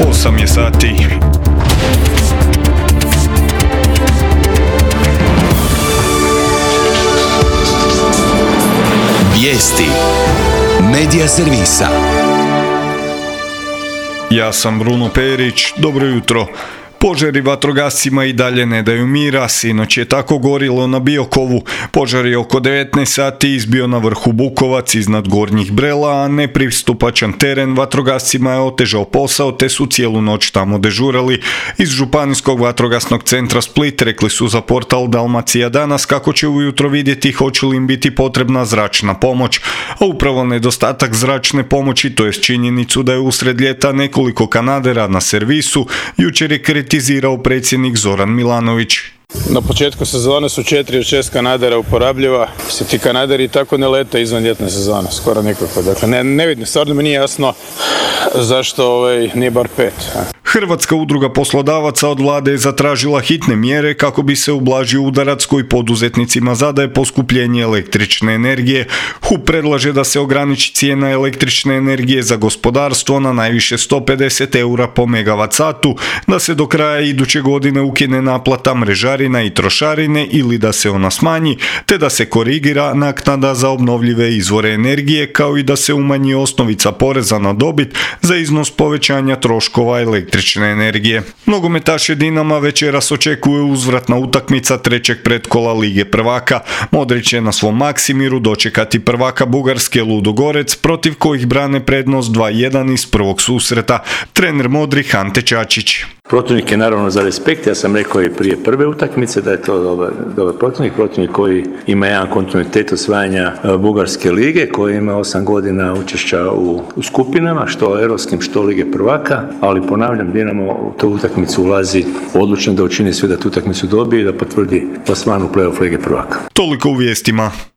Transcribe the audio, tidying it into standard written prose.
8 je sati. Vijesti Medija servisa. Ja sam Bruno Perić, dobro jutro. Požari vatrogascima i dalje ne daju mira, sinoć je tako gorilo na Biokovu. Požar je oko 19 sati izbio na vrhu Bukovac iznad Gornjih Brela, a nepristupačan teren vatrogascima je otežao posao te su cijelu noć tamo dežurali. Iz Županijskog vatrogasnog centra Split rekli su za portal Dalmacija danas kako će ujutro vidjeti hoće li im biti potrebna zračna pomoć. A upravo nedostatak zračne pomoći, to je činjenicu da je usred ljeta nekoliko kanadera na servisu, jučer je kritizirao predsjednik Zoran Milanović. Na početku sezone su 4 od 6 kanadera uporabljiva. Se ti kanaderi tako ne lete izvan ljetne sezone, skoro nikako. Dakle, ne vidim, stvarno mi nije jasno zašto nije bar 5. Hrvatska udruga poslodavaca od vlade je zatražila hitne mjere kako bi se ublažio udarac koji poduzetnicima zadaje poskupljenje električne energije. HUP predlaže da se ograniči cijena električne energije za gospodarstvo na najviše 150 eura po megavat satu, da se do kraja iduće godine ukine naplata mrežarina i trošarine ili da se ona smanji, te da se korigira naknada za obnovljive izvore energije, kao i da se umanji osnovica poreza na dobit za iznos povećanja troškova električne energije. Nogometaše Dinama večeras očekuje uzvratna utakmica trećeg pretkola Lige prvaka. Modrić će na svom Maksimiru dočekati prvaka Bugarske Ludogorec, protiv kojih brane prednost 2-1 iz prvog susreta. Trener Modrih Ante Čačić. Protivnik je naravno za respekt, ja sam rekao i prije prve utakmice da je to dobar protivnik koji ima jedan kontinuitet osvajanja Bugarske lige, koji ima 8 godina učešća u skupinama, što europskim, što Lige prvaka, ali ponavljam, Dinamo u tu utakmicu ulazi odlučen da učini sve da tu utakmicu dobije i da potvrdi plasman u play-off Lige prvaka. Toliko u vijestima.